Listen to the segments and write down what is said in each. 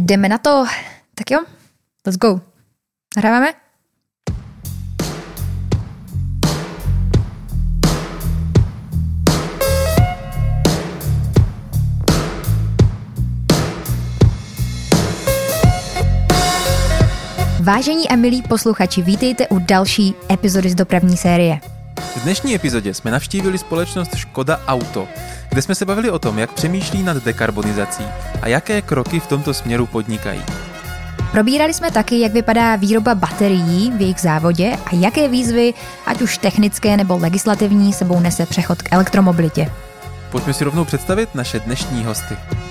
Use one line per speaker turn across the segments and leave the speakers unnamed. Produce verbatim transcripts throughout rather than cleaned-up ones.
jdeme na to. Tak jo, let's go. Nahráváme? Vážení a milí posluchači, vítejte u další epizody z dopravní série.
V dnešní epizodě jsme navštívili společnost Škoda Auto, kde jsme se bavili o tom, jak přemýšlí nad dekarbonizací a jaké kroky v tomto směru podnikají.
Probírali jsme taky, jak vypadá výroba baterií v jejich závodě a jaké výzvy, ať už technické nebo legislativní, sebou nese přechod k elektromobilitě.
Pojďme si rovnou představit naše dnešní hosty.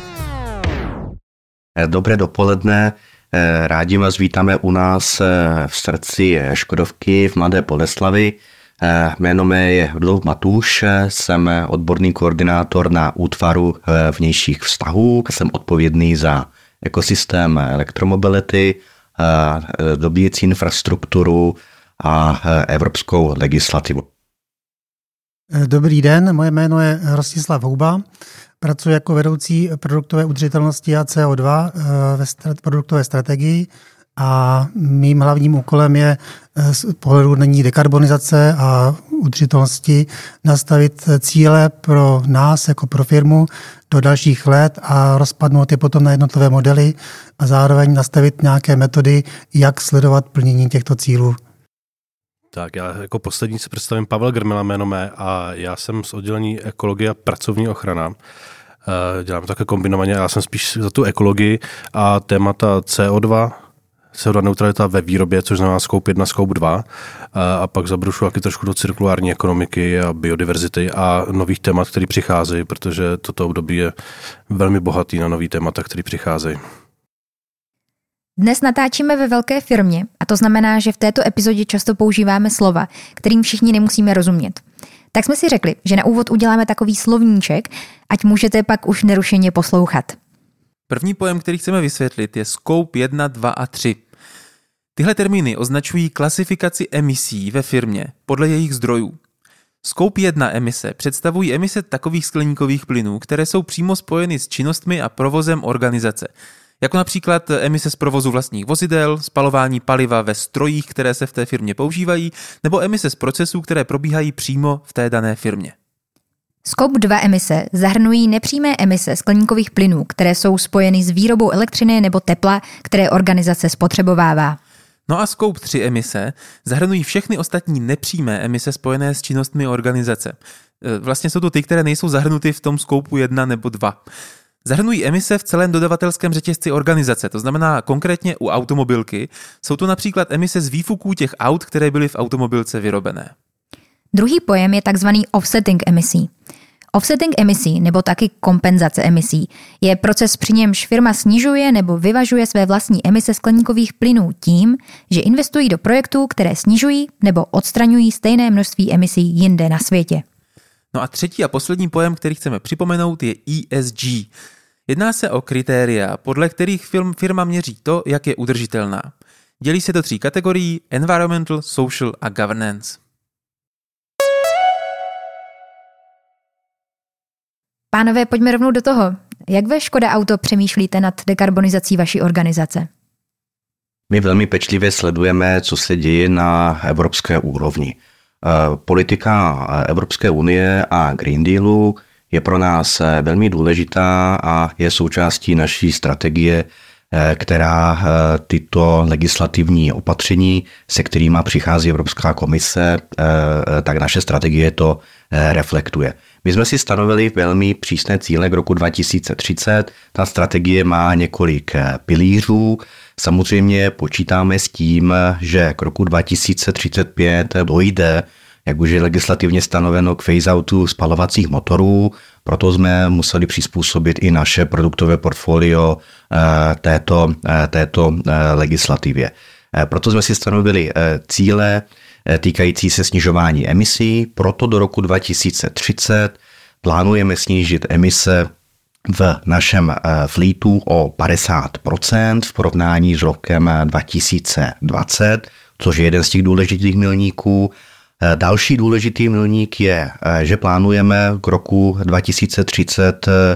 Dobré dopoledne. Rádi vás vítáme u nás v srdci Škodovky v Mladé Boleslavi. Jméno mé je Rudolf Matuš, jsem odborný koordinátor na útvaru vnějších vztahů, jsem odpovědný za ekosystém elektromobility, dobíjecí infrastrukturu a evropskou legislativu.
Dobrý den, moje jméno je Rostislav Houba. Pracuji jako vedoucí produktové udržitelnosti a C O dva ve produktové strategii a mým hlavním úkolem je z pohledu není dekarbonizace a udržitelnosti nastavit cíle pro nás jako pro firmu do dalších let a rozpadnout je potom na jednotlivé modely a zároveň nastavit nějaké metody, jak sledovat plnění těchto cílů.
Tak já jako poslední se představím Pavel Grmela, jméno mé, a já jsem z oddělení ekologie a pracovní ochrana. Dělám také kombinovaně, já jsem spíš za tu ekologii a témata C O dva, C O dva neutralita ve výrobě, což znamená scope jedna, scope dva, a pak zabrušu taky trošku do cirkulární ekonomiky a biodiverzity a nových témat, které přicházejí, protože toto období je velmi bohatý na nový témata, které přicházejí.
Dnes natáčíme ve velké firmě a to znamená, že v této epizodě často používáme slova, kterým všichni nemusíme rozumět. Tak jsme si řekli, že na úvod uděláme takový slovníček, ať můžete pak už nerušeně poslouchat.
První pojem, který chceme vysvětlit, je scope jedna, dva a tři. Tyhle termíny označují klasifikaci emisí ve firmě podle jejich zdrojů. Scope jedna emise představují emise takových skleníkových plynů, které jsou přímo spojeny s činnostmi a provozem organizace. Jako například emise z provozu vlastních vozidel, spalování paliva ve strojích, které se v té firmě používají, nebo emise z procesů, které probíhají přímo v té dané firmě.
Scope dva emise zahrnují nepřímé emise skleníkových plynů, které jsou spojeny s výrobou elektřiny nebo tepla, které organizace spotřebovává.
No a Scope tři emise zahrnují všechny ostatní nepřímé emise spojené s činnostmi organizace. Vlastně jsou to ty, které nejsou zahrnuty v tom Scope jedna nebo dva. Zahrnují emise v celém dodavatelském řetězci organizace, to znamená konkrétně u automobilky. Jsou to například emise z výfuků těch aut, které byly v automobilce vyrobené.
Druhý pojem je takzvaný offsetting emisí. Offsetting emisí, nebo taky kompenzace emisí, je proces, při němž firma snižuje nebo vyvažuje své vlastní emise skleníkových plynů tím, že investují do projektů, které snižují nebo odstraňují stejné množství emisí jinde na světě.
No a třetí a poslední pojem, který chceme připomenout, je E S G. Jedná se o kritéria, podle kterých firma měří to, jak je udržitelná. Dělí se do tří kategorií: environmental, social a governance.
Pánové, pojďme rovnou do toho. Jak ve Škoda Auto přemýšlíte nad dekarbonizací vaší organizace?
My velmi pečlivě sledujeme, co se děje na evropské úrovni. Politika Evropské unie a Green Dealu je pro nás velmi důležitá a je součástí naší strategie, která tyto legislativní opatření, se kterými přichází Evropská komise, tak naše strategie to reflektuje. My jsme si stanovili velmi přísné cíle k roku dva tisíce třicet. Ta strategie má několik pilířů. Samozřejmě počítáme s tím, že k roku dva tisíce třicet pět dojde, jak už je legislativně stanoveno, k phase-outu spalovacích motorů. Proto jsme museli přizpůsobit i naše produktové portfolio této, této legislativě. Proto jsme si stanovili cíle týkající se snižování emisí. Proto do roku dva tisíce třicet plánujeme snížit emise v našem fleetu o padesát procent v porovnání s rokem dva tisíce dvacet, což je jeden z těch důležitých milníků. Další důležitý milník je, že plánujeme k roku dva tisíce třicet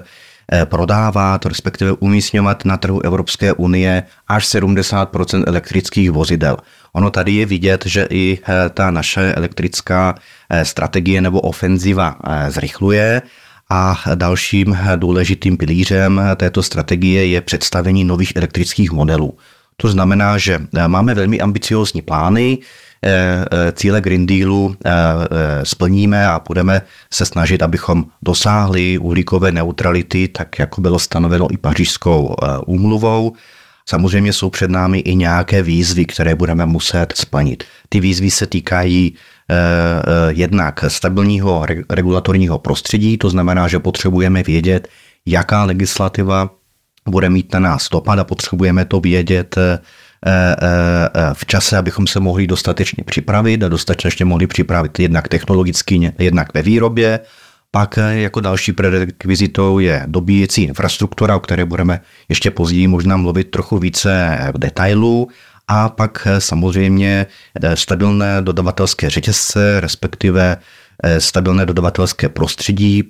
prodávat, respektive umísťovat na trhu Evropské unie až sedmdesát procent elektrických vozidel. Ono tady je vidět, že i ta naše elektrická strategie nebo ofenziva zrychluje a dalším důležitým pilířem této strategie je představení nových elektrických modelů. To znamená, že máme velmi ambiciózní plány, cíle Green Dealu splníme a budeme se snažit, abychom dosáhli uhlíkové neutrality, tak jako bylo stanoveno i Pařížskou úmluvou. Samozřejmě jsou před námi i nějaké výzvy, které budeme muset splnit. Ty výzvy se týkají eh, jednak stabilního regulatorního prostředí, to znamená, že potřebujeme vědět, jaká legislativa bude mít na nás dopad a potřebujeme to vědět eh, eh, v čase, abychom se mohli dostatečně připravit a dostatečně mohli připravit jednak technologicky, jednak ve výrobě. Pak jako další prerekvizitou je dobíjecí infrastruktura, o které budeme ještě později možná mluvit trochu více v detailu. A pak samozřejmě stabilné dodavatelské řetězce, respektive stabilné dodavatelské prostředí.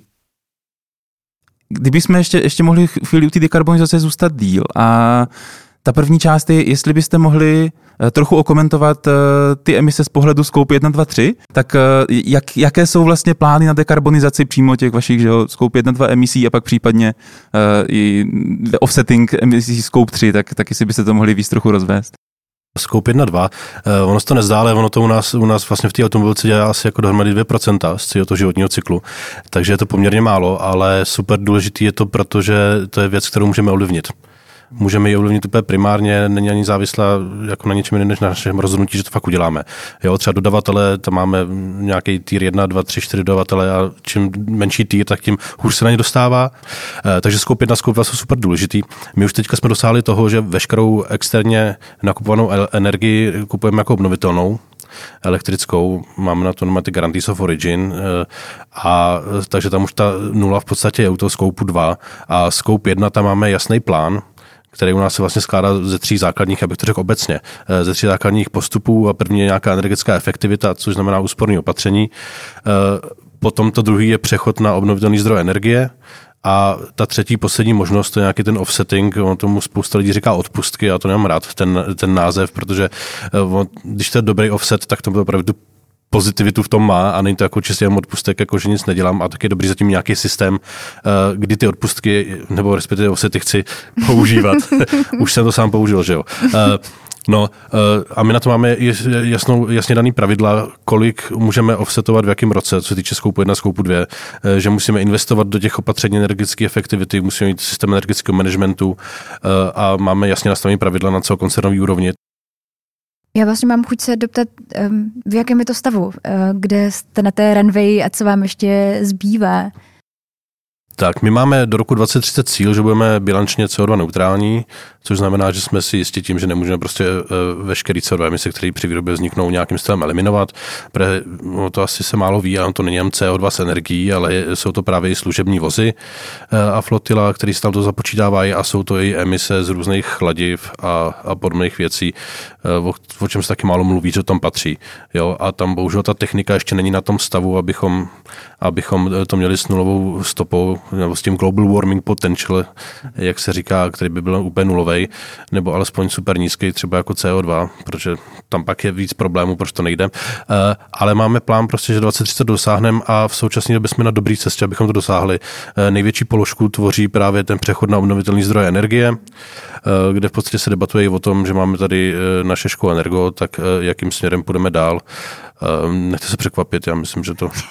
Kdybychom ještě, ještě mohli chvíli u té dekarbonizace zůstat díl a ta první část je, jestli byste mohli trochu okomentovat ty emise z pohledu Scope jedna, dva, tři, tak jak, jaké jsou vlastně plány na dekarbonizaci přímo těch vašich, že jo, Scope jedna, dva emisí a pak případně uh, i offsetting emisí Scope tři, tak, tak jestli byste to mohli víc trochu rozvést.
Scope jedna, dva, ono se to nezdá, ale ono to u nás, u nás vlastně v té automobilce dělá asi jako dohromady dvě procenta z toho životního cyklu, takže je to poměrně málo, ale super důležitý je to, protože to je věc, kterou můžeme ovlivnit. Můžeme ji ovlivnit úplně primárně, není ani závislá jako na něčem jiném, než na našem rozhodnutí, že to fakt uděláme. Jo, třeba dodavatele, tam máme nějaký tier jedna, dva, tři, čtyři dodavatele a čím menší tier, tak tím hůř se na ně dostává. E, takže Scope jedna, Scope dva jsou super důležitý. My už teďka jsme dosáhli toho, že veškerou externě nakupovanou energii kupujeme jako obnovitelnou, elektrickou, máme na to normálně ty Guarantees of Origin, a takže tam už ta nula v podstatě je u toho Scope dva a Scope jedna tam máme jasný plán, který u nás se vlastně skládá ze tří základních, abych to řekl obecně, ze tří základních postupů a první je nějaká energetická efektivita, což znamená úsporné opatření. Potom to druhý je přechod na obnovitelný zdroj energie a ta třetí, poslední možnost, to je nějaký ten offsetting, on tomu spousta lidí říká odpustky, já to nemám rád, ten, ten název, protože on, když to je dobrý offset, tak to opravdu pozitivitu v tom má a není to jako čistě jen odpustek, jako že nic nedělám a tak je dobrý zatím nějaký systém, kdy ty odpustky nebo respektive offsety chci používat. Už jsem to sám použil, že jo. No a my na to máme jasnou, jasně daný pravidla, kolik můžeme offsetovat v jakém roce, co se týče Scope jedna, Scope dva, že musíme investovat do těch opatření energetické efektivity, musíme mít systém energetického managementu a máme jasně nastavené pravidla na celokoncernový úrovni.
Já vlastně mám chuť se doptat, v jakém je to stavu, kde jste na té runway a co vám ještě zbývá?
Tak, my máme do roku dvacet třicet cíl, že budeme bilančně C O dva neutrální, což znamená, že jsme si jistí tím, že nemůžeme prostě veškerý C O dva emise, které při výrobě vzniknou, nějakým stylem eliminovat. Pre, no to asi se málo ví, ale to není jen C O dva s energií, ale jsou to právě i služební vozy a flotila, které se tam to započítávají a jsou to i emise z různých chladiv a, a podobných věcí, o, o čem se taky málo mluví, že tam patří. Jo? A tam bohužel ta technika ještě není na tom stavu, abychom, abychom to měli s nulovou stopou, nebo s tím global warming potential, jak se říká, který by byl úplně nulovej, nebo alespoň super nízký, třeba jako C O dva, protože tam pak je víc problémů, proč to nejde. Ale máme plán prostě, že dvacet třicet dosáhneme a v současné době jsme na dobré cestě, abychom to dosáhli. Největší položku tvoří právě ten přechod na obnovitelný zdroje energie, kde v podstatě se debatuje i o tom, že máme tady naše školu Energo, tak jakým směrem půjdeme dál. Nechte se překvapit, já myslím, že to...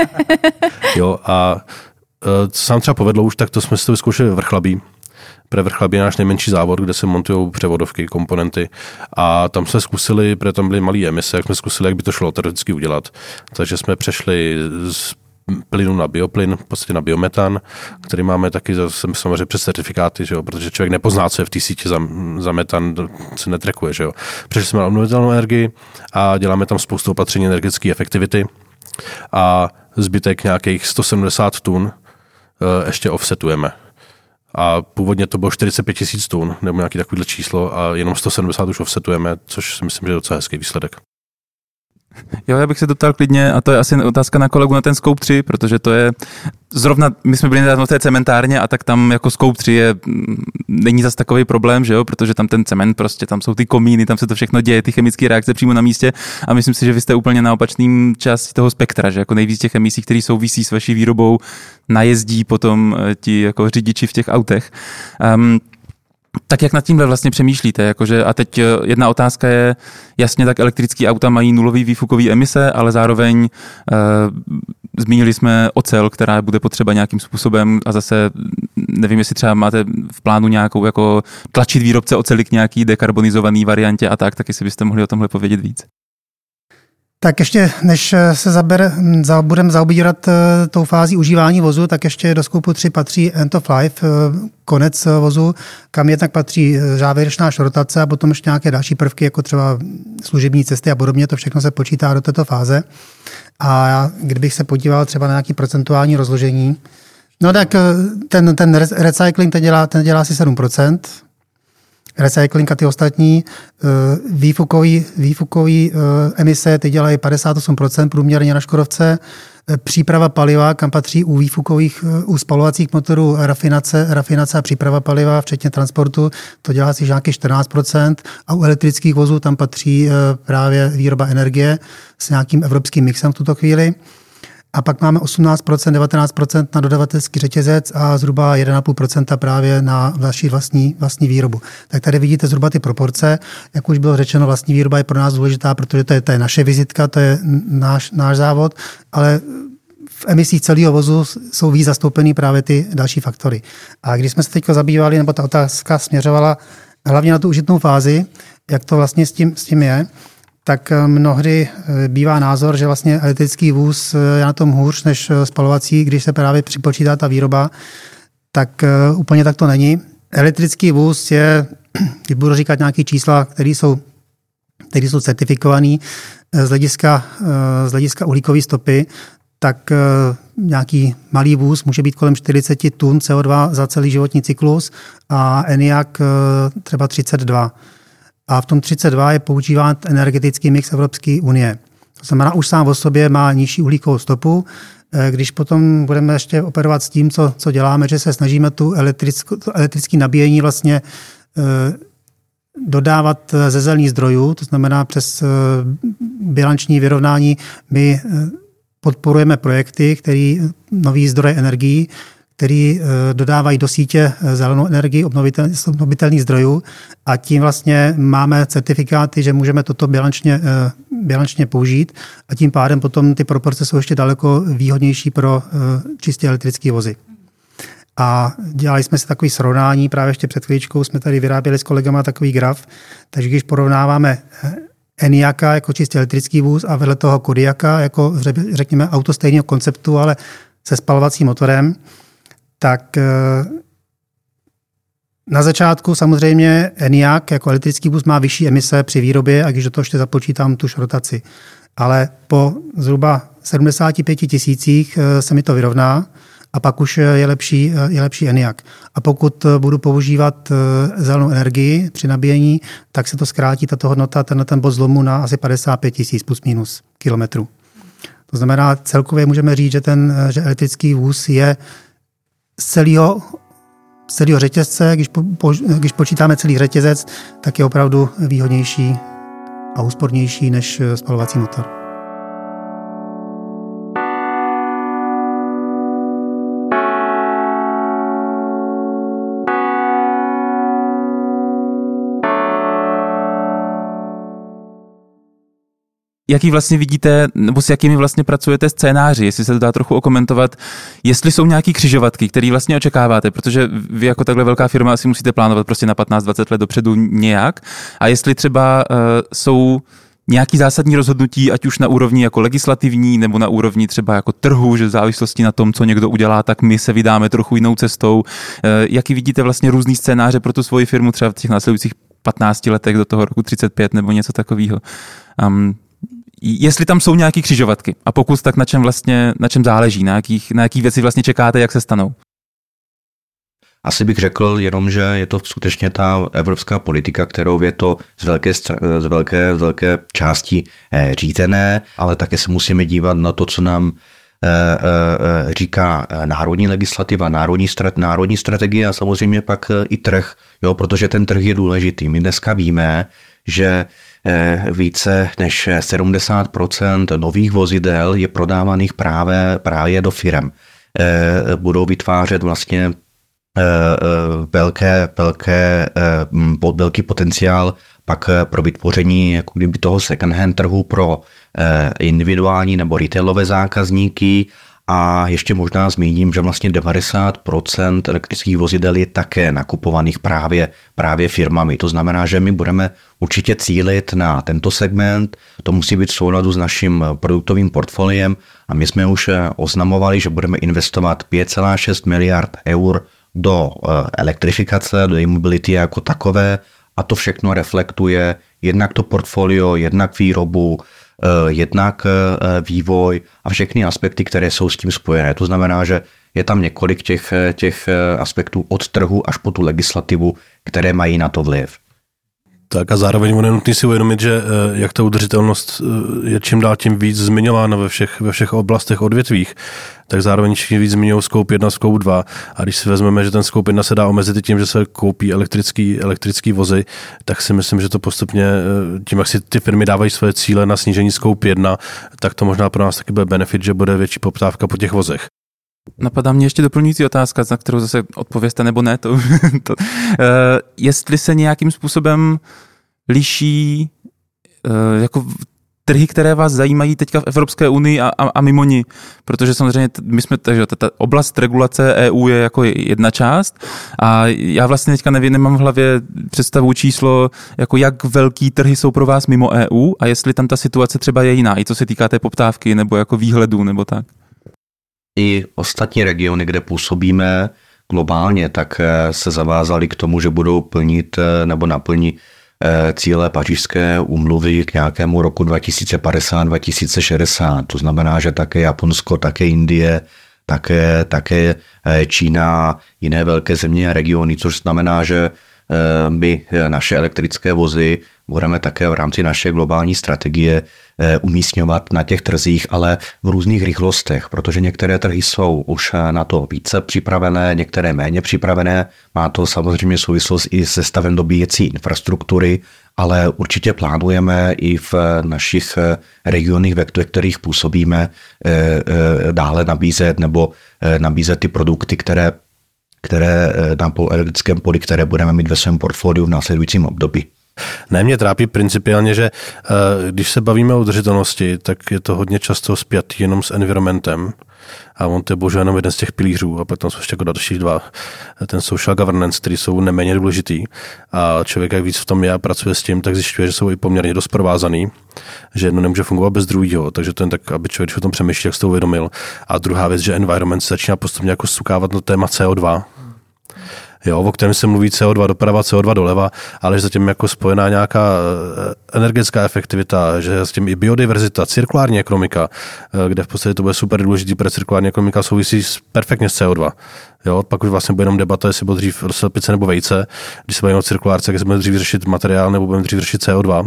jo, a co se nám třeba povedlo už, tak to jsme si to vyzkoušeli ve Vrchlabí. Pre Vrchlabí je náš nejmenší závod, kde se montují převodovky, komponenty a tam jsme zkusili, protože tam byly malé emise, jak jsme zkusili, jak by to šlo teoreticky udělat. Takže jsme přešli z plynu na bioplyn, v podstatě na biometan, který máme taky samozřejmě přes certifikáty, že jo, protože člověk nepozná, co je v té síti za, za metan, se netrekuje. Že jo. Přešli jsme na obnovitelnou energii a děláme tam spoustu opatření energetické efektivity a zbytek nějakých sto sedmdesát tun ještě offsetujeme. A původně to bylo čtyřicet pět tisíc tun, nebo nějaký takovýhle číslo a jenom sto sedmdesát už offsetujeme, což si myslím, že je docela hezký výsledek.
Jo, já bych se doptal klidně, a to je asi otázka na kolegu na ten Scope tři, protože to je zrovna, my jsme byli nedávno v té cementárně a tak tam jako Scope tři je, není zas takový problém, že jo, protože tam ten cement prostě, tam jsou ty komíny, tam se to všechno děje, ty chemické reakce přímo na místě a myslím si, že vy jste úplně na opačným části toho spektra, že jako nejvíc těch emisí, které souvisí s vaší výrobou, najezdí potom ti jako řidiči v těch autech. Um, Tak jak nad tímhle vlastně přemýšlíte? Jakože, a teď jedna otázka je, jasně tak elektrický auta mají nulový výfukový emise, ale zároveň e, zmínili jsme ocel, která bude potřeba nějakým způsobem a zase nevím, jestli třeba máte v plánu nějakou jako tlačit výrobce oceli k nějaký dekarbonizovaný variantě a tak, tak jestli byste mohli o tomhle povědět víc.
Tak ještě, než se zaber, za, budeme zaobírat tou fází užívání vozu, tak ještě do Scope tři patří end of life, konec vozu, kam jednak patří závěrečná šrotace a potom ještě nějaké další prvky, jako třeba služební cesty a podobně, to všechno se počítá do této fáze. A já, kdybych se podíval třeba na nějaký procentuální rozložení, no tak ten, ten recycling ten dělá, ten dělá asi sedm procent, recycling a ty ostatní výfukový, výfukový emise, ty dělají padesát osm procent průměrně na Škodovce. Příprava paliva, kam patří u výfukových, u spalovacích motorů rafinace, rafinace a příprava paliva, včetně transportu, to dělá asi nějaký čtrnáct procent a u elektrických vozů tam patří právě výroba energie s nějakým evropským mixem v tuto chvíli. A pak máme osmnáct procent, devatenáct procent na dodavatelský řetězec a zhruba jedna celá pět procenta právě na vaši vlastní, vlastní výrobu. Tak tady vidíte zhruba ty proporce. Jak už bylo řečeno, vlastní výroba je pro nás důležitá, protože to je, to je naše vizitka, to je náš, náš závod, ale v emisích celého vozu jsou víc zastoupený právě ty další faktory. A když jsme se teď zabývali, nebo ta otázka směřovala hlavně na tu užitnou fázi, jak to vlastně s tím, s tím je, tak mnohdy bývá názor, že vlastně elektrický vůz je na tom hůř než spalovací, když se právě připočítá ta výroba, tak úplně tak to není. Elektrický vůz je, když budu říkat nějaké čísla, které jsou, které jsou certifikované z hlediska, z hlediska uhlíkové stopy, tak nějaký malý vůz může být kolem čtyřicet tun C O dva za celý životní cyklus a ENIAC třeba třicet dva. A v tom třicet dva je používán energetický mix Evropské unie. To znamená, už sám o sobě má nižší uhlíkovou stopu. Když potom budeme ještě operovat s tím, co, co děláme, že se snažíme tu elektrické nabíjení vlastně dodávat ze zelených zdrojů, to znamená přes bilanční vyrovnání, my podporujeme projekty, které nový zdroje energií, který dodávají do sítě zelenou energii obnovitelných zdrojů a tím vlastně máme certifikáty, že můžeme toto bilančně, bilančně použít a tím pádem potom ty proporce jsou ještě daleko výhodnější pro čistě elektrické vozy. A dělali jsme si takový srovnání, právě ještě před chvíličkou jsme tady vyráběli s kolegama takový graf, takže když porovnáváme ENIACa jako čistě elektrický vůz a vedle toho Kodiaka jako řekněme auto stejného konceptu, ale se spalovacím motorem, tak na začátku samozřejmě ENIAC jako elektrický vůz má vyšší emise při výrobě, a když do toho ještě započítám tu šrotaci. Ale po zhruba sedmdesáti pěti tisících se mi to vyrovná a pak už je lepší, je lepší ENIAC. A pokud budu používat zelenou energii při nabíjení, tak se to zkrátí, tato hodnota, tenhle ten bod zlomu na asi padesát pět tisíc plus minus kilometrů. To znamená, celkově můžeme říct, že ten že elektrický vůz je z celého, z celého řetězce, když, po, po, když počítáme celý řetězec, tak je opravdu výhodnější a úspornější než spalovací motor.
Jaký vlastně vidíte, nebo s jakými vlastně pracujete scénáři, jestli se to dá trochu okomentovat, jestli jsou nějaký křižovatky, které vlastně očekáváte, protože vy jako takhle velká firma asi musíte plánovat prostě na patnáct dvacet let dopředu nějak, a jestli třeba uh, jsou nějaký zásadní rozhodnutí, ať už na úrovni jako legislativní, nebo na úrovni třeba jako trhu, že v závislosti na tom, co někdo udělá, tak my se vydáme trochu jinou cestou. Uh, jaký vidíte vlastně různý scénáře pro tu svoji firmu třeba v těch následujících patnácti letech do toho roku třicet pět nebo něco takového? Um, Jestli tam jsou nějaké křižovatky a pokud tak na čem vlastně, na čem záleží, na jakých, na jakých věci vlastně čekáte, jak se stanou?
Asi bych řekl jenom, že je to skutečně ta evropská politika, kterou je to z velké, z velké, z velké části řízené, ale také se musíme dívat na to, co nám říká národní legislativa, národní, strat, národní strategie a samozřejmě pak i trh, jo, protože ten trh je důležitý. My dneska víme, že více než sedmdesát procent nových vozidel je prodávaných právě, právě do firem. Budou vytvářet vlastně velké, velké, velký potenciál pak pro vytvoření jako kdyby toho second hand trhu pro individuální nebo retailové zákazníky a ještě možná zmíním, že vlastně devadesát procent elektrických vozidel je také nakupovaných právě, právě firmami. To znamená, že my budeme určitě cílit na tento segment, to musí být v souladu s naším produktovým portfoliem a my jsme už oznamovali, že budeme investovat pět celá šest miliard eur do elektrifikace, do e-mobility jako takové a to všechno reflektuje jednak to portfolio, jednak výrobu, jednak vývoj a všechny aspekty, které jsou s tím spojené. To znamená, že je tam několik těch, těch aspektů od trhu až po tu legislativu, které mají na to vliv.
Tak a zároveň je nutné si uvědomit, že jak ta udržitelnost je čím dál tím víc zmiňována ve všech, ve všech oblastech, odvětvích, tak zároveň čím víc zmiňují scope jedna, scope dva. A když si vezmeme, že ten scope jedna se dá omezit tím, že se koupí elektrický, elektrický vozy, tak si myslím, že to postupně tím, jak si ty firmy dávají své cíle na snížení scope jedna, tak to možná pro nás taky bude benefit, že bude větší poptávka po těch vozech.
Napadá mě ještě doplňující otázka, na kterou zase odpověste nebo ne. To, to, uh, jestli se nějakým způsobem liší uh, jako trhy, které vás zajímají teďka v Evropské unii a, a, a mimo ní, protože samozřejmě my jsme, takže ta, ta oblast regulace E U je jako jedna část a já vlastně teďka nevím, nemám v hlavě představu číslo, jako jak velký trhy jsou pro vás mimo E U a jestli tam ta situace třeba je jiná, i co se týká té poptávky nebo jako výhledů nebo tak.
I ostatní regiony, kde působíme globálně, tak se zavázali k tomu, že budou plnit nebo naplní cíle Pařížské úmluvy k nějakému roku dva tisíce padesát dva tisíce šedesát. To znamená, že také Japonsko, také Indie, také, také Čína, jiné velké země a regiony, což znamená, že my naše elektrické vozy budeme také v rámci naše globální strategie umísťovat na těch trzích, ale v různých rychlostech, protože některé trhy jsou už na to více připravené, některé méně připravené. Má to samozřejmě souvislost i se stavem dobíjecí infrastruktury, ale určitě plánujeme i v našich regionech, ve kterých působíme, dále nabízet nebo nabízet ty produkty, které které na elektrickém poli, které budeme mít ve svém portfoliu v následujícím období.
Ne, mě trápí principiálně, že když se bavíme o udržitelnosti, tak je to hodně často spjatý jenom s environmentem a on to je bohužel jenom jeden z těch pilířů a pak tam jsou ještě jako další dva, ten social governance, který jsou neméně důležitý a člověk, jak víc v tom je a pracuje s tím, tak zjišťuje, že jsou i poměrně dost provázaný, že jedno nemůže fungovat bez druhého, takže to je tak, aby člověk, když o tom přemýšlí, jak se to uvědomil. A druhá věc, že environment se začíná postupně jako sukávat na téma C O dva, jo, o kterém se mluví C O dva doprava, C O dva doleva, ale že zatím jako spojená nějaká energetická efektivita, že s tím i biodiverzita, cirkulární ekonomika, kde v podstatě to bude super důležitý, protože cirkulární ekonomika souvisí perfektně s C O dva. Jo, pak už vlastně bude jenom debata, jestli bude dřív slepice nebo vejce, když se bavíme o cirkulárce, jestli budeme dřív řešit materiál nebo budeme dřív řešit C O dva.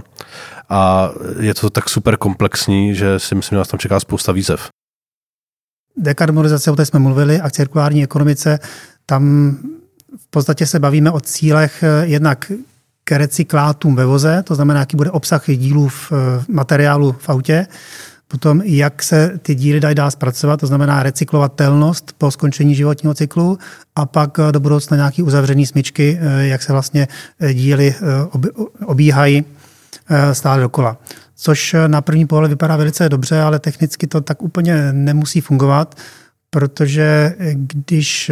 A je to tak super komplexní, že si myslím, že nás tam čeká spousta výzev.
Dekarbonizace, o té jsme mluvili, a cirkulární ekonomice, tam v podstatě se bavíme o cílech jednak k recyklátům ve voze, to znamená, jaký bude obsah dílů v materiálu v autě, potom jak se ty díly dají dál zpracovat, to znamená recyklovatelnost po skončení životního cyklu a pak do budoucna nějaký uzavřený smyčky, jak se vlastně díly obíhají stále dokola. Což na první pohled vypadá velice dobře, ale technicky to tak úplně nemusí fungovat, protože když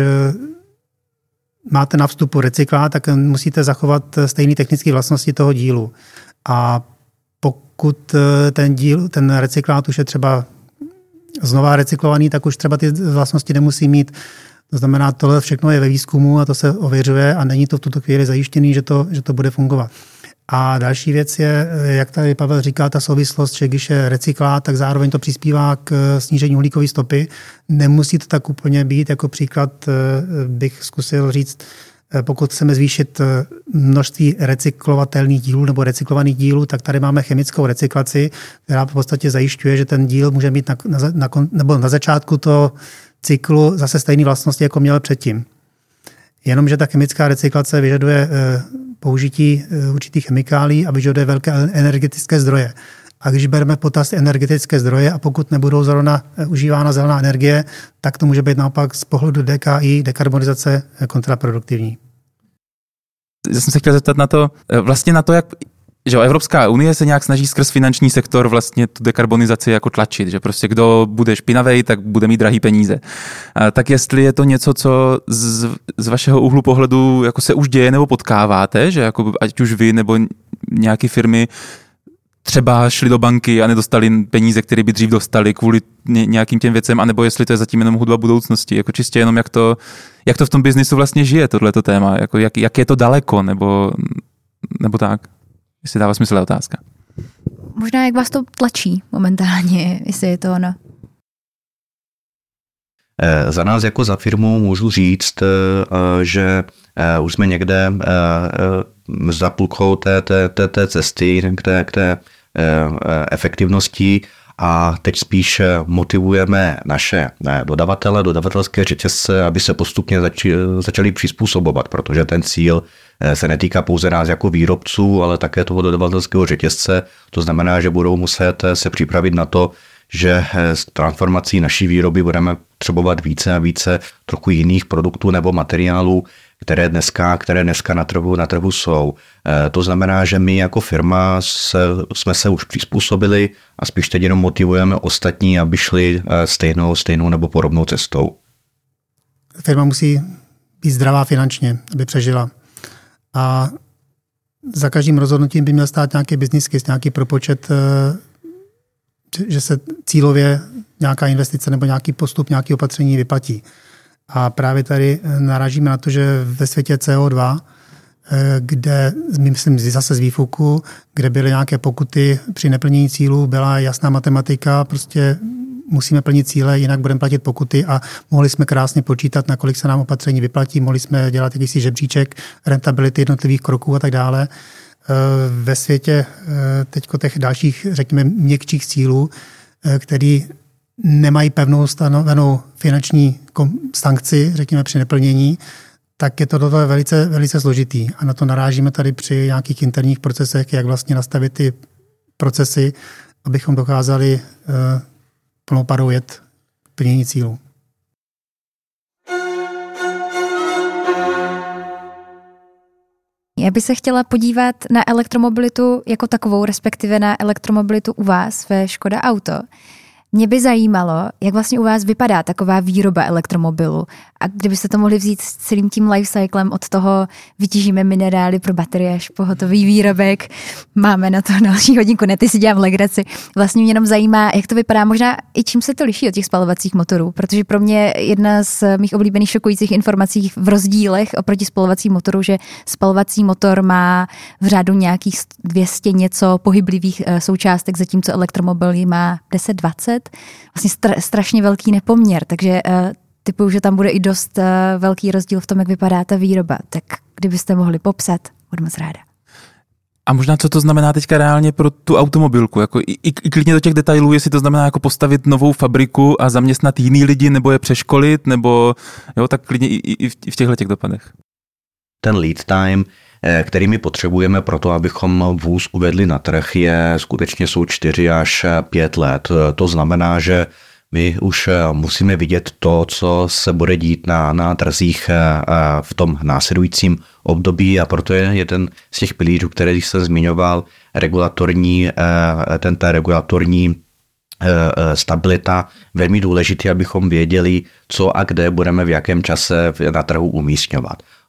máte na vstupu recyklát, tak musíte zachovat stejné technické vlastnosti toho dílu. A pokud ten díl, ten recyklát už je třeba znova recyklovaný, tak už třeba ty vlastnosti nemusí mít. To znamená, tohle všechno je ve výzkumu a to se ověřuje a není to v tuto chvíli zajištěný, že to, že to bude fungovat. A další věc je, jak tady Pavel říká, ta souvislost, že když je recyklát, tak zároveň to přispívá k snížení uhlíkové stopy. Nemusí to tak úplně být. Jako příklad bych zkusil říct, pokud chceme zvýšit množství recyklovatelných dílů nebo recyklovaných dílů, tak tady máme chemickou recyklaci, která v podstatě zajišťuje, že ten díl může mít na, na, na, nebo na začátku toho cyklu zase stejné vlastnosti, jako měl předtím. Jenomže ta chemická recyklace vyžaduje použití určitých chemikálií a vyžaduje velké energetické zdroje. A když bereme potaz energetické zdroje a pokud nebudou zrovna užívána zelená energie, tak to může být naopak z pohledu D K I, dekarbonizace, kontraproduktivní.
Já jsem se chtěl zeptat na to, vlastně na to, jak že Evropská unie se nějak snaží skrz finanční sektor vlastně tu dekarbonizaci jako tlačit, že prostě kdo bude špinavej, tak bude mít drahý peníze. A tak jestli je to něco, co z, z vašeho úhlu pohledu jako se už děje nebo potkáváte, že jako ať už vy nebo nějaké firmy třeba šli do banky a nedostali peníze, které by dřív dostali kvůli nějakým těm věcem, anebo jestli to je zatím jenom hudba budoucnosti, jako čistě jenom jak to, jak to v tom biznisu vlastně žije, tohleto téma, jako jak, jak je to daleko, nebo, nebo tak. Jestli dává smysl otázka.
Možná jak vás to tlačí momentálně, jestli je to ono.
Za nás jako za firmu můžu říct, že už jsme někde za půlkou té, té, té, té cesty k té, k té efektivnosti a teď spíš motivujeme naše dodavatele, dodavatelské řetězce, aby se postupně zači, začali přizpůsobovat, protože ten cíl se netýká pouze nás jako výrobců, ale také toho dodavatelského řetězce. To znamená, že budou muset se připravit na to, že s transformací naší výroby budeme potřebovat více a více trochu jiných produktů nebo materiálů, které dneska, které dneska na trhu, na trhu jsou. To znamená, že my jako firma se, jsme se už přizpůsobili a spíš teď jenom motivujeme ostatní, aby šli stejnou, stejnou nebo podobnou cestou.
Firma musí být zdravá finančně, aby přežila. A za každým rozhodnutím by měl stát nějaký business case, nějaký propočet, že se cílově nějaká investice nebo nějaký postup, nějaké opatření vyplatí. A právě tady narážíme na to, že ve světě C O dva, kde, myslím zase z výfuku, kde byly nějaké pokuty při neplnění cílů, byla jasná matematika, prostě musíme plnit cíle, jinak budeme platit pokuty a mohli jsme krásně počítat, na kolik se nám opatření vyplatí, mohli jsme dělat jakýsi žebříček rentability jednotlivých kroků a tak dále. Ve světě teďko těch dalších, řekněme, měkčích cílů, který nemají pevnou stanovenou finanční sankci, řekněme, při neplnění, tak je to toto velice, velice složitý. A na to narážíme tady při nějakých interních procesech, jak vlastně nastavit ty procesy, abychom dokázali uh, plnou parou jet plnění cílů.
Já bych se chtěla podívat na elektromobilitu jako takovou, respektive na elektromobilitu u vás ve Škoda Auto. Mě by zajímalo, jak vlastně u vás vypadá taková výroba elektromobilu a kdybyste to mohli vzít s celým tím lifecyklem od toho vytížíme minerály pro baterie až po hotový výrobek. Máme na to další hodinku, ne, ty si dělám legraci. Vlastně mě jenom zajímá, jak to vypadá, možná i čím se to liší od těch spalovacích motorů, protože pro mě jedna z mých oblíbených šokujících informací v rozdílech oproti spalovacím motoru, že spalovací motor má v řádu nějakých dvě stě něco pohyblivých součástek, zatímco elektromobil má deset dvacet. Vlastně stra, strašně velký nepoměr, takže uh, typuju, že tam bude i dost uh, velký rozdíl v tom, jak vypadá ta výroba. Tak kdybyste mohli popsat, budu moc ráda.
A možná, co to znamená teďka reálně pro tu automobilku? Jako i, i, i klidně do těch detailů, jestli to znamená jako postavit novou fabriku a zaměstnat jiný lidi, nebo je přeškolit, nebo jo, tak klidně i, i, i v těchto těch dopadech.
Ten lead time, který my potřebujeme pro to, abychom vůz uvedli na trh, je skutečně jsou čtyři až pět let. To znamená, že my už musíme vidět to, co se bude dít na, na trzích v tom následujícím období a proto je jeden z těch pilířů, který jsem zmiňoval, regulatorní, ten ta regulatorní stabilita, velmi důležitý, abychom věděli, co a kde budeme v jakém čase na trhu umísťovat.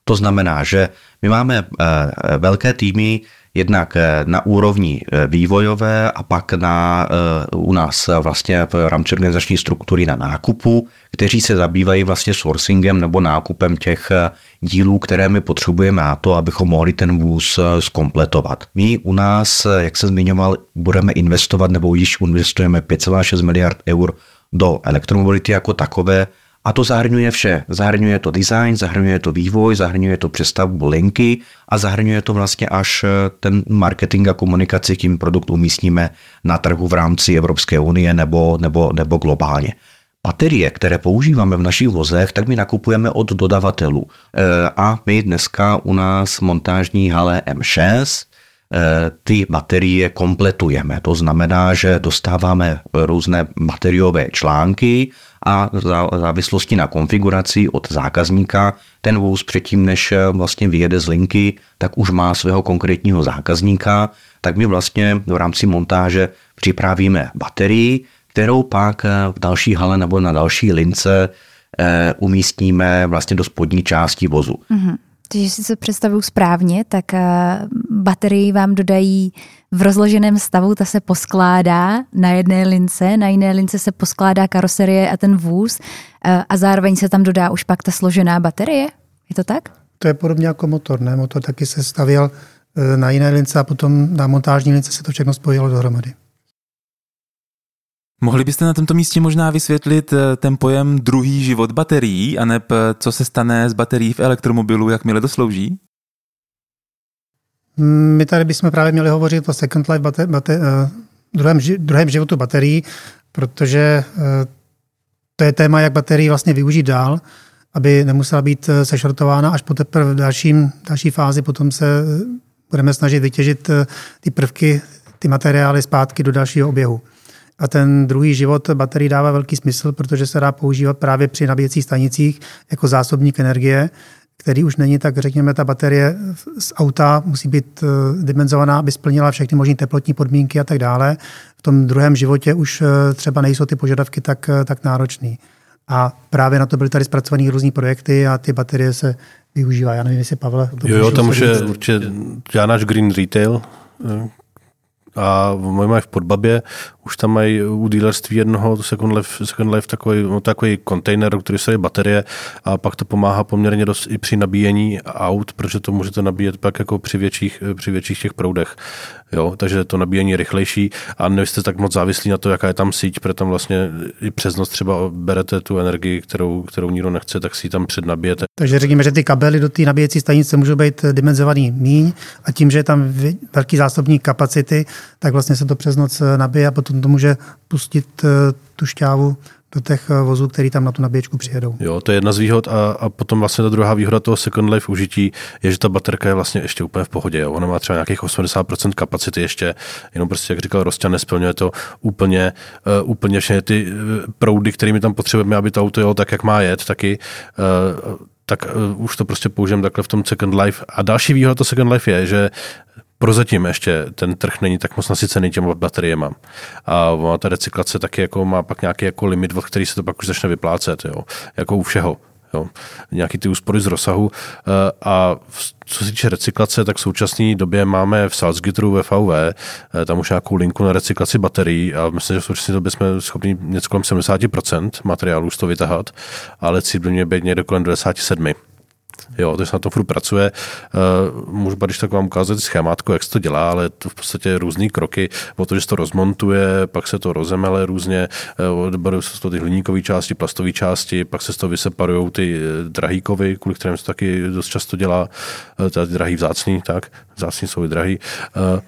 To znamená, že my máme velké týmy jednak na úrovni vývojové a pak na, u nás vlastně v rámci organizační struktury na nákupu, kteří se zabývají vlastně sourcingem nebo nákupem těch dílů, které my potřebujeme na to, abychom mohli ten vůz zkompletovat. My u nás, jak jsem zmiňoval, budeme investovat nebo již investujeme pět celá šest miliard eur do elektromobility jako takové, a to zahrnuje vše. Zahrnuje to design, zahrnuje to vývoj, zahrnuje to přestavbu linky a zahrnuje to vlastně až ten marketing a komunikaci, tím produkt umístíme na trhu v rámci Evropské unie nebo, nebo, nebo globálně. Baterie, které používáme v našich vozech, tak my nakupujeme od dodavatelů. A my dneska u nás montážní hale M šest ty baterie kompletujeme. To znamená, že dostáváme různé bateriové články a v závislosti na konfiguraci od zákazníka ten vůz předtím, než vlastně vyjede z linky, tak už má svého konkrétního zákazníka, tak my vlastně v rámci montáže připravíme baterii, kterou pak v další hale nebo na další lince umístíme vlastně do spodní části vozu.
Mm-hmm. Takže jestli se představuju správně, tak baterii vám dodají v rozloženém stavu, ta se poskládá na jedné lince, na jiné lince se poskládá karoserie a ten vůz a zároveň se tam dodá už pak ta složená baterie? Je to tak?
To je podobně jako motor, ne? Motor taky se stavěl na jiné lince a potom na montážní lince se to všechno spojilo dohromady.
Mohli byste na tomto místě možná vysvětlit ten pojem druhý život baterií, aneb co se stane s baterií v elektromobilu, jakmile to slouží?
My tady bychom právě měli hovořit o second life bate, bate, druhém, druhém životu baterií, protože to je téma, jak baterii vlastně využít dál, aby nemusela být sešrotována až po teprve v dalším, další fázi. Potom se budeme snažit vytěžit ty prvky, ty materiály zpátky do dalšího oběhu. A ten druhý život baterií dává velký smysl, protože se dá používat právě při nabíjecích stanicích jako zásobník energie, který už není tak, řekněme, ta baterie z auta musí být dimenzovaná, aby splnila všechny možné teplotní podmínky a tak dále. V tom druhém životě už třeba nejsou ty požadavky tak, tak náročný. A právě na to byly tady zpracované různý projekty a ty baterie se využívá. Já nevím, jestli Pavel...
Jo, jo, tam už je určitě já náš Green Retail a moji mají v Podbabě, už tam mají u dealerství jednoho Second Life, Second Life takový, takový kontejner, který se je baterie a pak to pomáhá poměrně dost i při nabíjení aut, protože to můžete nabíjet pak jako při větších, při větších těch proudech. Jo, takže to nabíjení je rychlejší a nejste tak moc závislí na to, jaká je tam síť, protože tam vlastně i přes noc třeba berete tu energii, kterou, kterou nikdo nechce, tak si ji tam přednabijete.
Takže řekněme, že ty kabely do té nabíjecí stanice můžou být dimenzovaný míň a tím, že je tam velký zásobník kapacity, tak vlastně se to přes noc nabije a potom to může pustit tu šťávu do těch vozů, který tam na tu nabíječku přijedou.
Jo, to je jedna z výhod a, a potom vlastně ta druhá výhoda toho Second Life užití je, že ta baterka je vlastně ještě úplně v pohodě. Jo. Ona má třeba nějakých osmdesát procent kapacity ještě, jenom prostě, jak říkal Rosťan, nesplňuje to úplně, uh, úplně všechny ty proudy, kterými tam potřebujeme, aby to auto jelo tak, jak má jet, taky uh, tak uh, už to prostě použijeme takhle v tom Second Life. A další výhoda to Second Life je, že prozatím ještě ten trh není tak moc nasycený těma bateriema. A ta recyklace taky jako má pak nějaký jako limit, od který se to pak už začne vyplácet, jo. Jako u všeho. Jo. Nějaký ty úspory z rozsahu. A co se týče recyklace, tak v současné době máme v Salzgitteru ve V V tam už nějakou linku na recyklaci baterií a myslím, že v současné době jsme schopni něco kolem sedmdesát procent materiálu z toho vytahat, ale cíl by měl být někde kolem devadesát sedm procent. Jo, to se na tom furt pracuje. Uh, můžu když tak vám ukázat schémátko, jak se to dělá, ale to v podstatě různý kroky, o to, že se to rozmontuje, pak se to rozemele různě, uh, odbarují se to ty hliníkové části, plastové části, pak se z toho vyseparují ty drahý kovy, kvůli kterým se taky dost často dělá, uh, ty drahý vzácný, tak, vzácný jsou i drahý. Uh,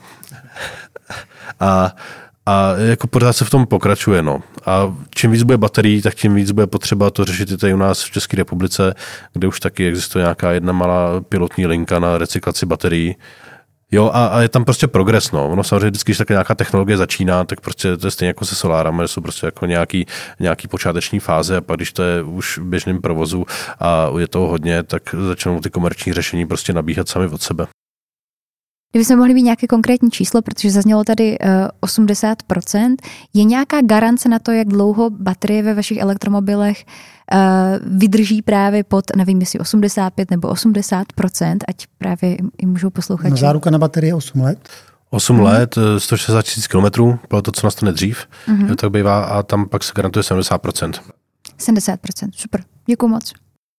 a A jako pořád se v tom pokračuje. No. A čím víc bude baterií, tak tím víc bude potřeba to řešit i tady u nás v České republice, kde už taky existuje nějaká jedna malá pilotní linka na recyklaci baterií. Jo, a, a je tam prostě progres, no. Ono samozřejmě vždycky, když také nějaká technologie začíná, tak prostě to je stejně jako se solárama, že jsou prostě jako nějaký, nějaký počáteční fáze a pak když to je už v běžném provozu a je toho hodně, tak začnou ty komerční řešení prostě nabíhat sami od sebe.
Kdybychom mohli mít nějaké konkrétní číslo, protože zaznělo tady uh, osmdesát procent, je nějaká garance na to, jak dlouho baterie ve vašich elektromobilech uh, vydrží právě pod, nevím, jestli osmdesát pět nebo osmdesát procent, ať právě i můžou poslouchat.
No, záruka na baterie osm let.
osm mm. let, sto šedesát tisíc kilometrů, bylo to, co nastane dřív, mm-hmm. tak bývá a tam pak se garantuje sedmdesát procent.
sedmdesát procent, super, děkuji moc.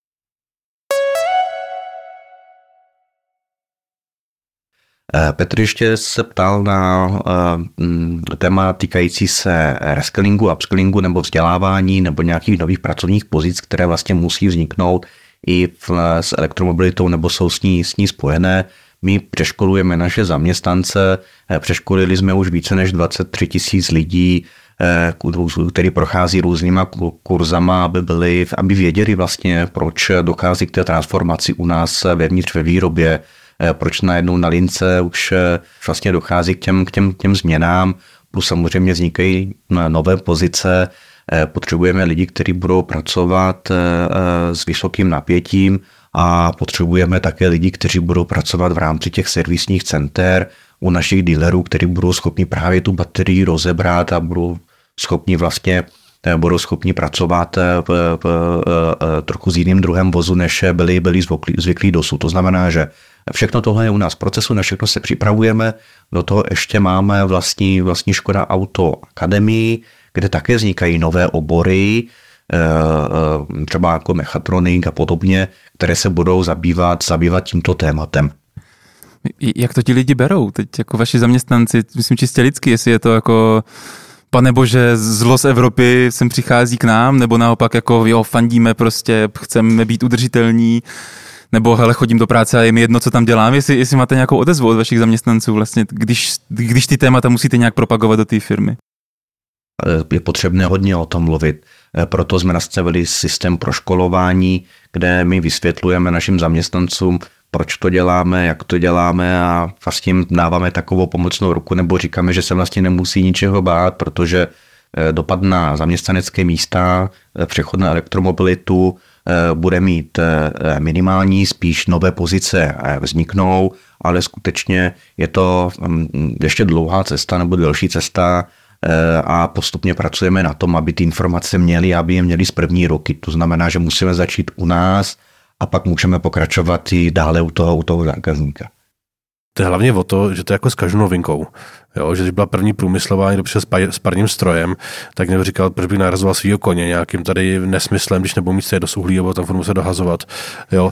Petr ještě se ptal na uh, téma týkající se reskillingu, upskillingu nebo vzdělávání nebo nějakých nových pracovních pozic, které vlastně musí vzniknout i v, s elektromobilitou nebo jsou s ní, s ní spojené. My přeškolujeme naše zaměstnance, přeškolili jsme už více než dvacet tři tisíc lidí, který prochází různýma kurzama, aby, byli, aby věděli vlastně, proč dochází k té transformaci u nás vevnitř ve výrobě, proč najednou na lince už vlastně dochází k těm, k těm, těm změnám, plus samozřejmě vznikají nové pozice, potřebujeme lidi, kteří budou pracovat s vysokým napětím a potřebujeme také lidi, kteří budou pracovat v rámci těch servisních center u našich dealerů, kteří budou schopni právě tu baterii rozebrat a budou schopni vlastně budou schopni pracovat v, v, v, trochu s jiným druhem vozu, než byli, byli zvyklí, zvyklí dosud. To znamená, že všechno tohle je u nás v procesu, na všechno se připravujeme, do toho ještě máme vlastní, vlastní Škoda Auto Akademii, kde také vznikají nové obory, třeba jako mechatronik a podobně, které se budou zabývat, zabývat tímto tématem.
Jak to ti lidi berou? Teď jako vaši zaměstnanci, myslím čistě lidsky, jestli je to jako pane bože, zlo z Evropy sem přichází k nám, nebo naopak jako jo, fandíme prostě, chceme být udržitelní, nebo hele, chodím do práce a je mi jedno, co tam dělám, jestli, jestli máte nějakou odezvu od vašich zaměstnanců vlastně, když, když ty témata musíte nějak propagovat do té firmy.
Je potřebné hodně o tom mluvit. Proto jsme nastavili systém proškolování, kde my vysvětlujeme našim zaměstnancům, proč to děláme, jak to děláme a vlastně dáváme takovou pomocnou ruku nebo říkáme, že se vlastně nemusí ničeho bát, protože dopad na zaměstnanecké místa, přechod na elektromobilitu bude mít minimální, spíš nové pozice vzniknou, ale skutečně je to ještě dlouhá cesta nebo delší cesta a postupně pracujeme na tom, aby ty informace měli, aby je měli z první roky. To znamená, že musíme začít u nás a pak můžeme pokračovat i dále u toho, u toho zákazníka.
To je hlavně o to, že to je jako s každou novinkou. Jo, že když byla první průmyslová, někdo přišel s parním strojem, tak někdo říkal, proč bych nahrazoval svýho koně nějakým tady nesmyslem, když nebudou mít se do suhlí, nebo tam furt se dohazovat. Jo.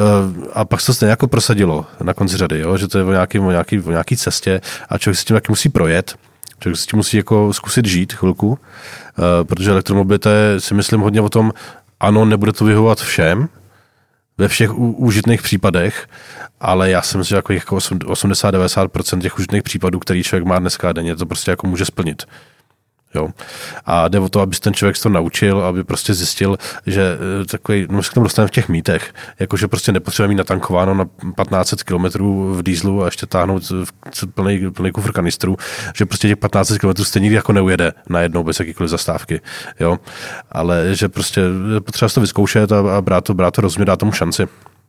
A pak se to stejně jako prosadilo na konci řady, jo, že to je o nějaký, o, nějaký, o nějaký cestě a člověk si tím taky musí projet. Člověk si tím musí jako zkusit žít chvilku, protože elektromobilita je, si myslím, hodně o tom, ano, nebude to vyhovovat všem, ve všech užitných případech, ale já si myslím, že jako, jako osmdesát až devadesát procent těch užitných případů, který člověk má dneska denně, to prostě jako může splnit. Jo. A jde o to, aby ten člověk to naučil, aby prostě zjistil, že takový, no se k tomu dostaneme v těch mýtech, jakože prostě nepotřebujeme mít natankováno na patnáct set kilometrů v dýzlu a ještě táhnout plný, plný kufr kanistrů, že prostě těch patnáct set kilometrů stejně nikdy jako neujede najednou bez jakýkoliv zastávky. Jo. Ale že prostě potřeba to vyzkoušet a, a brát to, brát to rozměr, dát tomu šanci.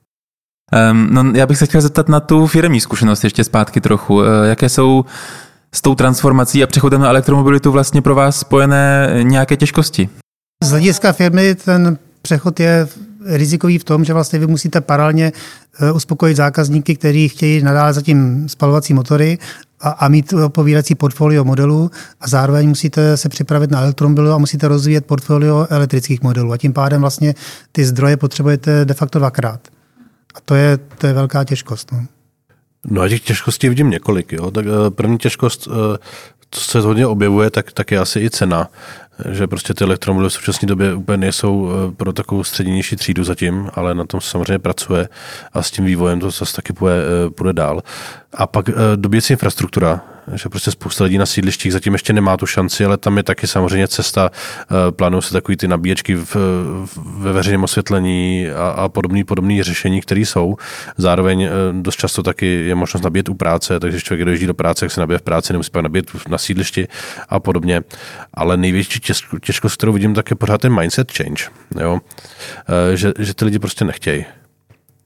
Um, no, já bych se chtěl zeptat na tu firemní zkušenost ještě zpátky trochu. Uh, jaké jsou s tou transformací a přechodem na elektromobilitu vlastně pro vás spojené nějaké těžkosti?
Z hlediska firmy ten přechod je rizikový v tom, že vlastně vy musíte paralelně uspokojit zákazníky, kteří chtějí nadále zatím spalovací motory a, a mít odpovídající portfolio modelů a zároveň musíte se připravit na elektromobilu a musíte rozvíjet portfolio elektrických modelů a tím pádem vlastně ty zdroje potřebujete de facto dvakrát. A to je, to je velká těžkost. No.
No a těch těžkostí vidím několik. Jo. Tak první těžkost, co se hodně objevuje, tak, tak je asi i cena. Že prostě ty elektromobily v současné době úplně nejsou pro takovou střednější třídu zatím, ale na tom se samozřejmě pracuje a s tím vývojem to zase taky půjde, půjde dál. A pak dobíjecí infrastruktura, že prostě spousta lidí na sídlištích zatím ještě nemá tu šanci, ale tam je taky samozřejmě cesta, plánují se takový ty nabíječky v, ve veřejném osvětlení a, a podobný, podobný řešení, které jsou. Zároveň dost často taky je možnost nabíjet u práce, takže člověk dojíždí do práce, jak se nabije v práci, nemusí pak nabíjet na sídlišti a podobně. Ale největší těžkost, kterou vidím, tak je pořád ten mindset change. Jo? Že, že ty lidi prostě nechtějí.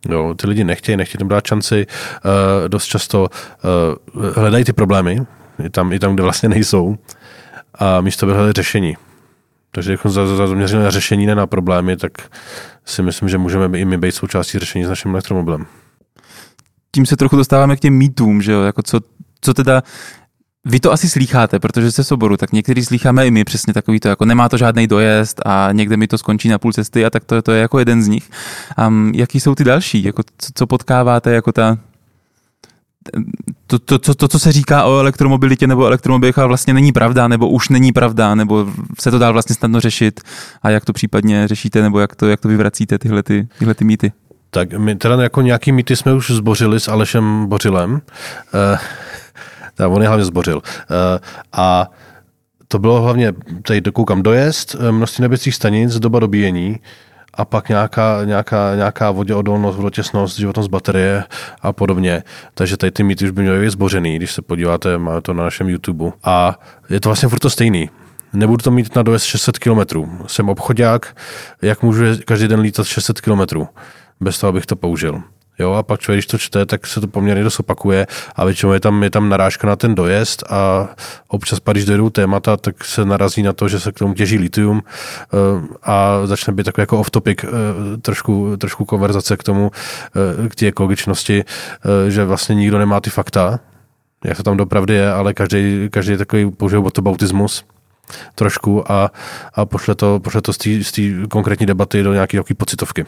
Jo, ty lidi nechtějí, nechtějí tam dát šanci, uh, dost často uh, hledají ty problémy, i tam, i tam, kde vlastně nejsou, a místo by hledali řešení. Takže jako zaměřili na řešení, ne na problémy, tak si myslím, že můžeme i my být součástí řešení s naším elektromobilem.
Tím se trochu dostáváme k těm mýtům, že jo, jako co, co teda, vy to asi slýcháte, protože jste z oboru, tak některý slýcháme i my přesně takový to, jako nemá to žádný dojezd a někde mi to skončí na půl cesty a tak to, to je jako jeden z nich. Um, jaký jsou ty další, jako co, co potkáváte, jako ta, to, to, to, to, co se říká o elektromobilitě nebo elektromobilech a vlastně není pravda, nebo už není pravda, nebo se to dá vlastně snadno řešit a jak to případně řešíte, nebo jak to, jak to vyvracíte, tyhle, ty, tyhle ty mýty?
Tak my teda jako nějaký mýty jsme už zbořili s Alešem Bořilem. Uh, on je hlavně zbořil. Uh, a to bylo hlavně, tady dokoukám, dojezd, množství nabíjecích stanic, doba dobíjení a pak nějaká, nějaká, nějaká voděodolnost, vodotěsnost, životnost baterie a podobně. Takže tady ty mýty už by měly být zbořený, když se podíváte, máme to na našem YouTube. A je to vlastně furt to stejný. Nebudu to mít na dojezd šest set kilometrů. Jsem obchodák, jak můžu každý den lítat šest set kilometrů, bez toho, abych to použil. Jo, a pak člověk, když to čte, tak se to poměrně dost opakuje a většinou je tam, je tam narážka na ten dojezd a občas, když dojdou témata, tak se narazí na to, že se k tomu těží litium a začne být takový jako off-topic, trošku, trošku konverzace k tomu, k té ekologičnosti, že vlastně nikdo nemá ty fakta, jak to tam dopravdy je, ale každý, každý takový použije whataboutismus trošku a, a pošle to, pošle to z té konkrétní debaty do nějaké pocitovky.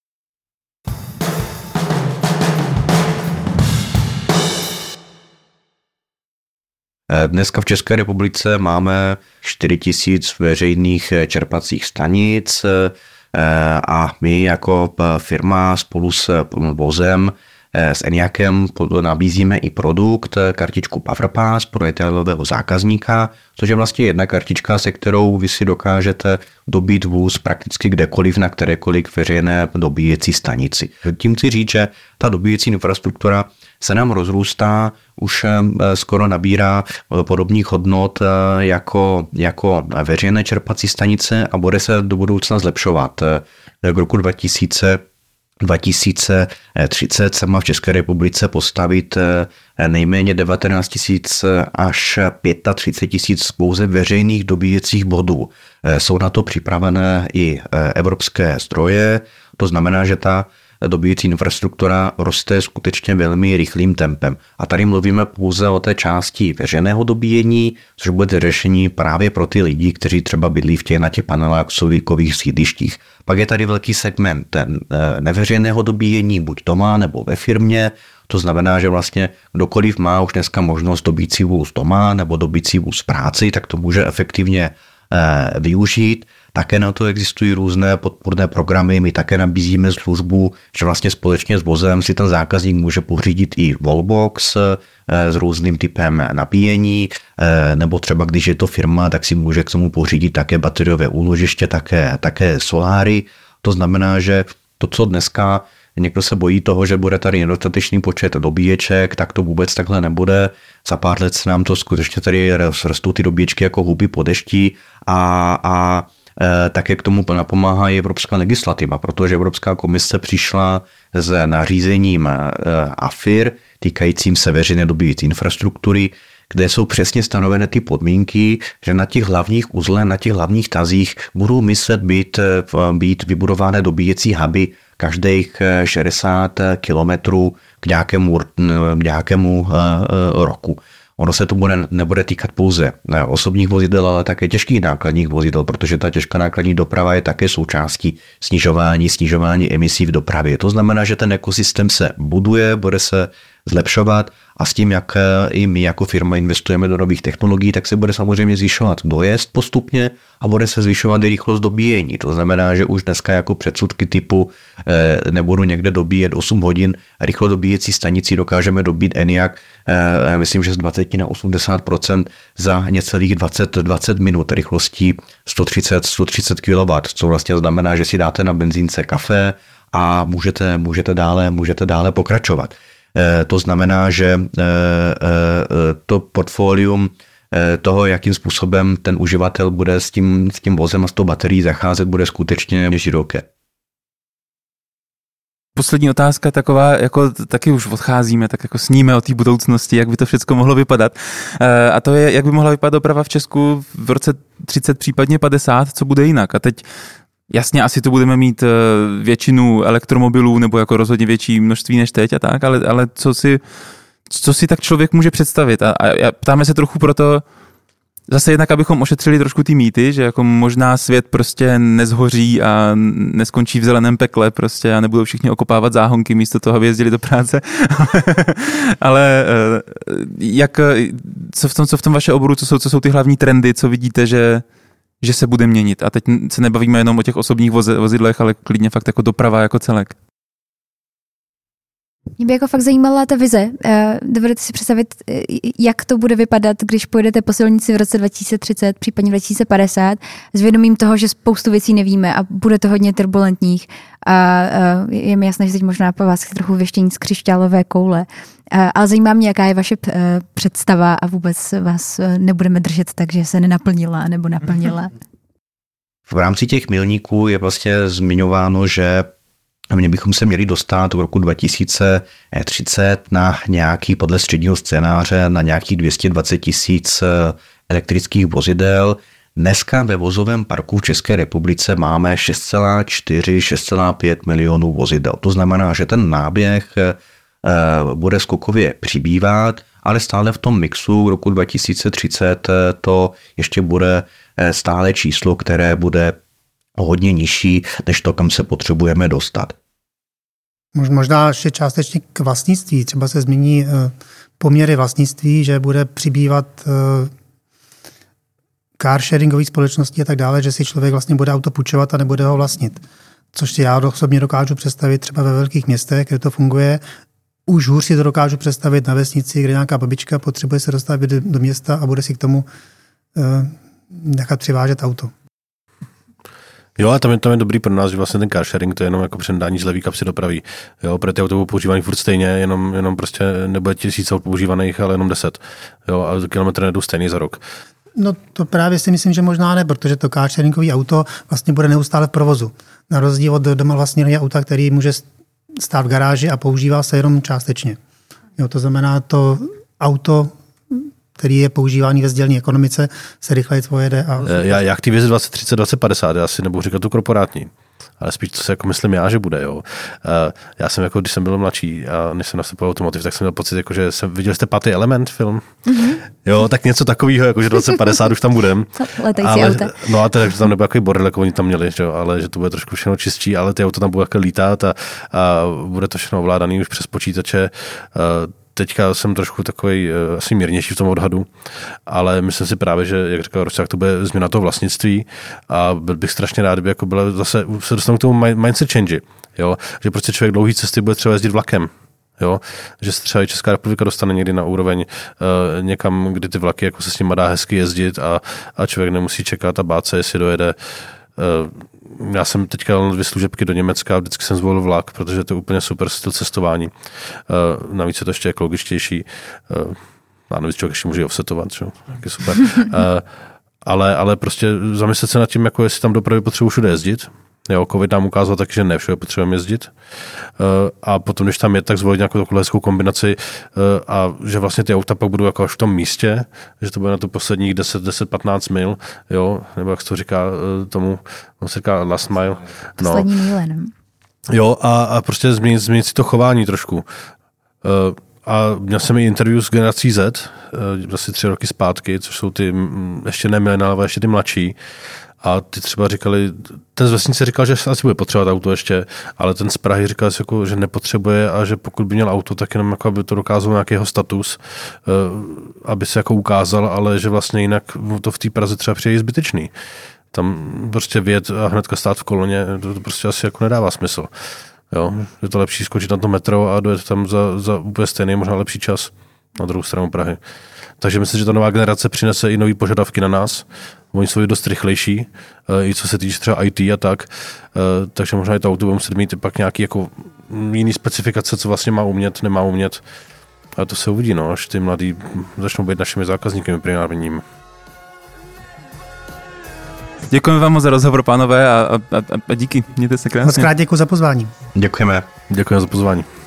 Dneska v České republice máme čtyři tisíce veřejných čerpacích stanic a my jako firma spolu s vozem s Eniakem nabízíme i produkt, kartičku PowerPass pro retailového zákazníka, což je vlastně jedna kartička, se kterou vy si dokážete dobít vůz prakticky kdekoliv na kterékoliv veřejné dobíjecí stanici. Tím chci říct, že ta dobíjecí infrastruktura se nám rozrůstá, už skoro nabírá podobných hodnot jako, jako veřejné čerpací stanice a bude se do budoucna zlepšovat. K roku dva tisíce dva tisíce třicet se má v České republice postavit nejméně devatenáct tisíc až třicet pět tisíc pouze veřejných dobíjecích bodů. Jsou na to připravené i evropské zdroje, to znamená, že ta dobíjecí infrastruktura roste skutečně velmi rychlým tempem. A tady mluvíme pouze o té části veřejného dobíjení, což bude řešení právě pro ty lidi, kteří třeba bydlí v těch na těch panelákových sídlištích. Pak je tady velký segment ten neveřejného dobíjení, buď doma nebo ve firmě. To znamená, že vlastně kdokoliv má už dneska možnost dobít si vůz doma nebo dobít si vůz v práci, tak to může efektivně využít. Také na to existují různé podpůrné programy, my také nabízíme službu, že vlastně společně s vozem si ten zákazník může pořídit i wallbox s různým typem nabíjení, nebo třeba když je to firma, tak si může k tomu pořídit také bateriové úložiště, také, také soláry. To znamená, že to, co dneska někdo se bojí toho, že bude tady nedostatečný počet dobíječek, tak to vůbec takhle nebude. Za pár let se nám to skutečně tady rostou ty dobíječky jako huby po dešti a, a e, také k tomu napomáhá i evropská legislativa, protože Evropská komise přišla s nařízením e, A F I R týkajícím se veřejné dobíjecí infrastruktury, kde jsou přesně stanovené ty podmínky, že na těch hlavních uzlech, na těch hlavních tazích budou muset být, být vybudované dobíjecí huby každých šedesát kilometrů k nějakému, k nějakému roku. Ono se to bude, nebude týkat pouze osobních vozidel, ale také těžkých nákladních vozidel, protože ta těžká nákladní doprava je také součástí snižování, snižování emisí v dopravě. To znamená, že ten ekosystém se buduje, bude se zlepšovat a s tím, jak i my jako firma investujeme do nových technologií, tak se bude samozřejmě zvyšovat dojezd postupně a bude se zvyšovat i rychlost dobíjení. To znamená, že už dneska jako předsudky typu eh, nebudu někde dobíjet osm hodin, rychlo dobíjecí stanici dokážeme dobít Eniac, eh, myslím, že z dvacet na osmdesát procent za necelých dvacet, dvacet minut rychlostí sto třicet, sto třicet kilowattů, co vlastně znamená, že si dáte na benzínce kafe a můžete, můžete, dále, můžete dále pokračovat. To znamená, že to portfolium toho, jakým způsobem ten uživatel bude s tím, s tím vozem a s tou baterií zacházet, bude skutečně široké.
poslední otázka taková, jako taky už odcházíme, tak jako sníme o té budoucnosti, jak by to všechno mohlo vypadat. A to je, jak by mohla vypadat doprava v Česku v roce třicet, případně padesát, co bude jinak. A teď jasně, asi tu budeme mít většinu elektromobilů, nebo jako rozhodně větší množství než teď a tak, ale, ale co si, co si tak člověk může představit? A, a ptáme se trochu proto, zase jednak, abychom ošetřili trošku ty mýty, že jako možná svět prostě nezhoří a neskončí v zeleném pekle prostě a nebudou všichni okopávat záhonky místo toho, aby jezdili do práce. Ale jak, co v tom, co v tom vaše oboru, co jsou, co jsou ty hlavní trendy, co vidíte, že, že se bude měnit? A teď se nebavíme jenom o těch osobních vozidlech, ale klidně fakt jako doprava jako celek.
Mě by jako fakt zajímala ta vize. Dovedete si představit, jak to bude vypadat, když pojedete po silnici v roce dva tisíce třicet, případně dva tisíce padesát, s vědomím toho, že spoustu věcí nevíme a bude to hodně turbulentních. A je mi jasné, že teď možná po vás trochu věštění z křišťálové koule. Ale zajímá mě, jaká je vaše představa a vůbec vás nebudeme držet tak, že se nenaplnila nebo naplnila.
V rámci těch milníků je vlastně zmiňováno, že my bychom se měli dostat v roku dva tisíce třicet na nějaký, podle středního scénáře, na nějakých dvě stě dvacet tisíc elektrických vozidel. Dneska ve vozovém parku v České republice máme šest celá čtyři, šest celá pět milionů vozidel. To znamená, že ten náběh bude skokově přibývat, ale stále v tom mixu v roku dva tisíce třicet to ještě bude stále číslo, které bude hodně nižší, než to, kam se potřebujeme dostat.
Možná ještě částečně k vlastnictví. Třeba se změní poměry vlastnictví, že bude přibývat car sharingové společnosti a tak dále, že si člověk vlastně bude auto půjčovat a nebude ho vlastnit. Což já osobně dokážu představit třeba ve velkých městech, kde to funguje. Už hůř si to dokážu představit na vesnici, kde nějaká babička potřebuje se dostat do města a bude si k tomu nechat přivážet auto.
Jo, a tam je, tam je dobrý pro nás, že vlastně ten car sharing to je jenom jako přendání z levý kapsy dopraví. Jo, pro ty auto používaný furt stejně, jenom, jenom prostě nebude tisíc aut používaných, ale jenom deset. Jo, a kilometry nejdou stejný za rok.
No to právě si myslím, že možná ne, protože to car sharingový auto vlastně bude neustále v provozu. Na rozdíl od doma vlastního auta, který může stát v garáži a používá se jenom částečně. Jo, to znamená, to auto, který je používaný ve sdílené ekonomice, se rychleji pojede. A...
Já, já k té vizi dvacet třicet, dvacet padesát, já si nebudu říkat tu korporátní, ale spíš co si jako myslím já, že bude. Jo. Já jsem jako, když jsem byl mladší a než jsem nastupoval automotiv, tak jsem měl pocit, jako, že jsem, viděl jste Pátý element film? Mm-hmm. Jo, tak něco takového, jako, že dvacet padesát už tam budem.
Letající auta.
No a teda, že tam nebude takový bordel, jako oni tam měli, že jo, ale že to bude trošku všechno čistší, ale ty auta tam budou jako lítat a, a bude to všechno ovládaný už přes počítače. Teďka jsem trošku takový asi mírnější v tom odhadu, ale myslím si právě, že, jak říkal Rosták, to bude změna toho vlastnictví a byl bych strašně rád, kdyby jako byla zase, se dostanu k tomu mindset change, jo? Že prostě člověk dlouhý cesty bude třeba jezdit vlakem. Jo? Že se třeba i Česká republika dostane někdy na úroveň uh, někam, kdy ty vlaky jako se s nimi dá hezky jezdit a, a člověk nemusí čekat a bát se, jestli dojede. Uh, já jsem teďka dal dvě služebky do Německa a vždycky jsem zvolil vlak, protože to je úplně super styl cestování. Uh, navíc je to ještě ekologičtější. Uh, a navíc člověk ještě může offsetovat, čo? Tak je super. Uh, ale, ale prostě zamyslet se nad tím, jako jestli tam dopravy potřebuji všude jezdit. Jo, covid nám ukázal taky, že ne všude potřebujeme jezdit. A potom, když tam je, tak zvolit nějakou takovou hezkou kombinaci a že vlastně ty auta pak budou jako až v tom místě, že to bude na to posledních deset až patnáct mil, jo, nebo jak se to říká tomu, on se říká last mile. No.
Poslední míle, ne?
Jo, a, a prostě změnit, změnit si to chování trošku. A měl jsem i interview s generací Z, asi tři roky zpátky, což jsou ty ještě ne mileniálové, ale ještě ty mladší. A ty třeba říkali, ten z vesnice říkal, že asi bude potřebovat auto ještě, ale ten z Prahy říkal, že nepotřebuje a že pokud by měl auto, tak jenom jako aby to dokázalo nějaký jeho status, aby se jako ukázal, ale že vlastně jinak to v té Praze třeba přijde zbytečný. Tam prostě vyjet a hnedka stát v koloně, to, to prostě asi jako nedává smysl. Jo? Je to lepší skočit na to metro a dojet tam za, za úplně stejný, možná lepší čas na druhou stranu Prahy. Takže myslím, že ta nová generace přinese i nový požadavky na nás. Oni jsou dost rychlejší, i co se týče třeba í té a tak. Takže možná i to auto bude muset mít pak nějaký jako jiný specifikace, co vlastně má umět, nemá umět. A to se uvidí, no, až ty mladí začnou být našimi zákazníky primárními.
Děkujeme vám moc za rozhovor, pánové, a, a, a díky. Mějte se krásně.
Moc krát děkuji za pozvání.
Děkujeme.
Děkuji za pozvání.